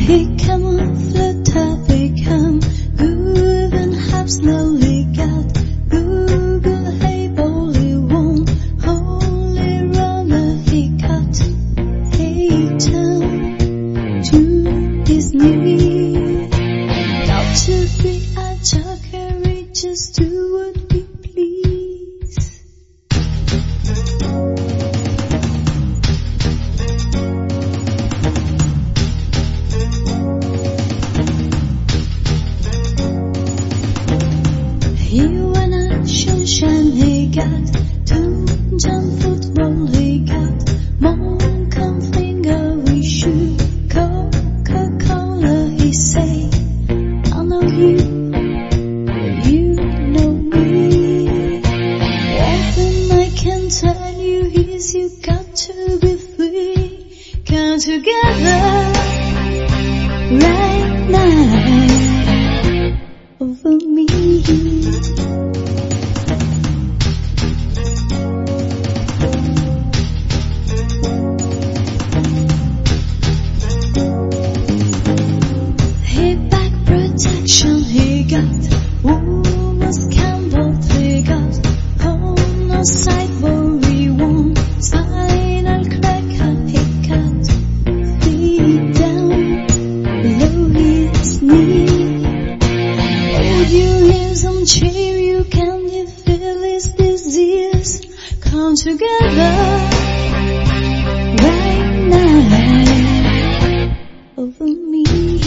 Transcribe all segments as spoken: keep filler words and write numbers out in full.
He came off the top, he come moving half slowly got Google hey holy one, holy roller he cut hey down to his knee. Got to be a joker, just do what we please. He went out sunshine, he got two jump football, he got monk on finger, we shoot Coca-Cola, he say, I know you, you know me. One thing I can tell you is you got to be free. Come together right now over me. He back protection, he got woman's Campbell, he got on the sideboard, he won spinal cracker, he got feet down below his knee. Hold your ears and cheer, you can you feel his disease. Come together right now over me.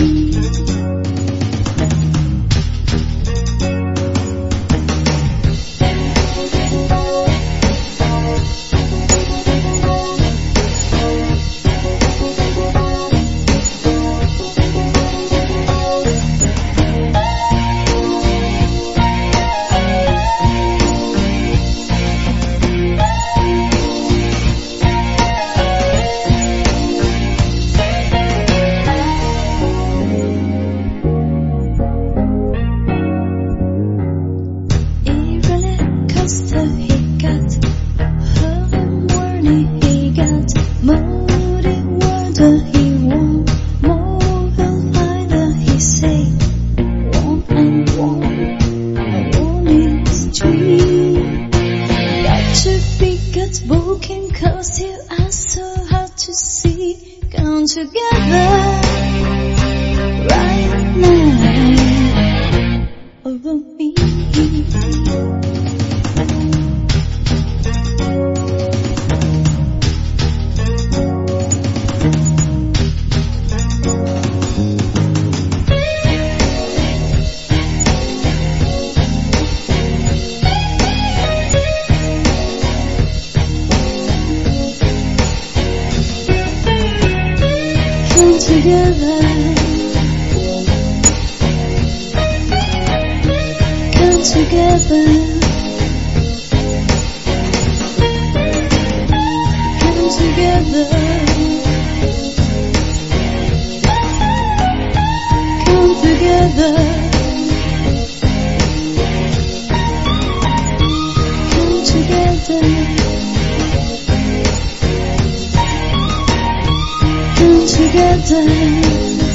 Spoken cause you are so hard to see. Come together right now over me. Together, come together, come together, come together, come together, come together.